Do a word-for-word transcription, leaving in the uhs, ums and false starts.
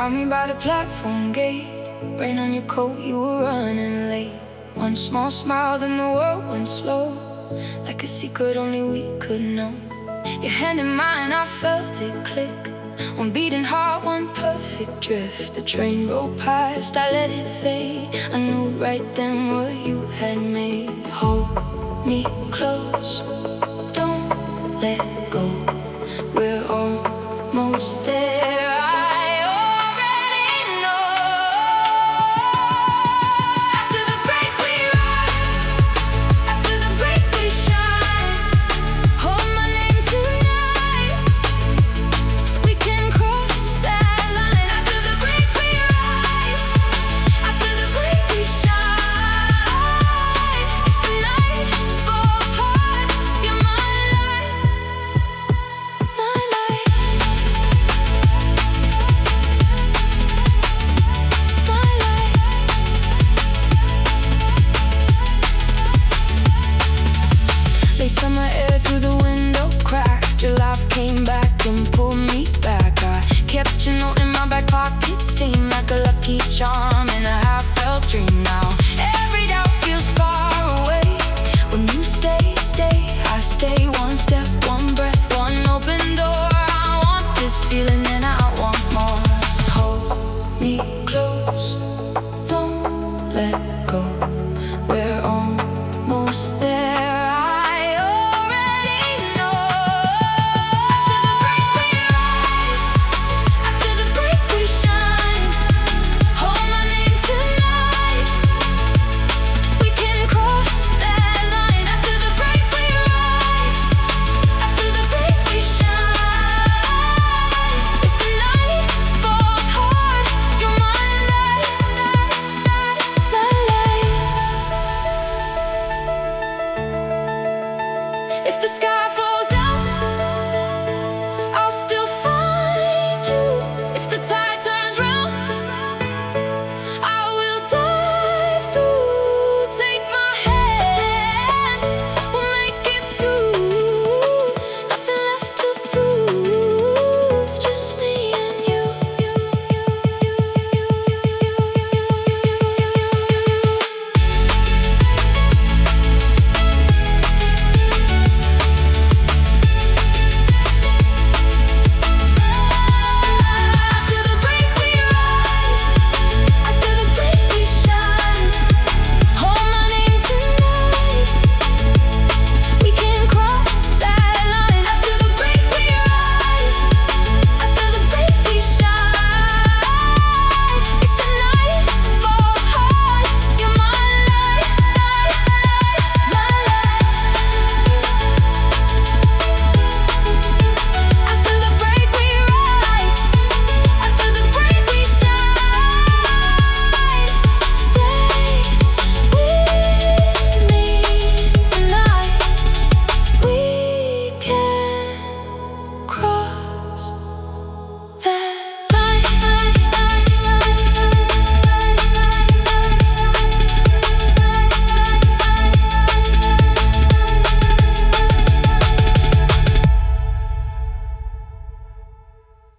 Caught me by the platform gate. Rain on your coat, you were running late. One small smile, then the world went slow, like a secret only we could know. Your hand in mine, I felt it click. One beating heart, one perfect drift. The train rolled past, I let it fade. I knew right then what you had made. Hold me close, don't let go. We're almost there. Summer air through the window cracked. Your laugh came back and pulled me back. I kept your note in my back pocket, seemed like a lucky charm in a half-felt dream. Now every doubt feels far away when you say stay. I stay, one step, one breath, one open door. I want this feeling and I want more. Hold me close.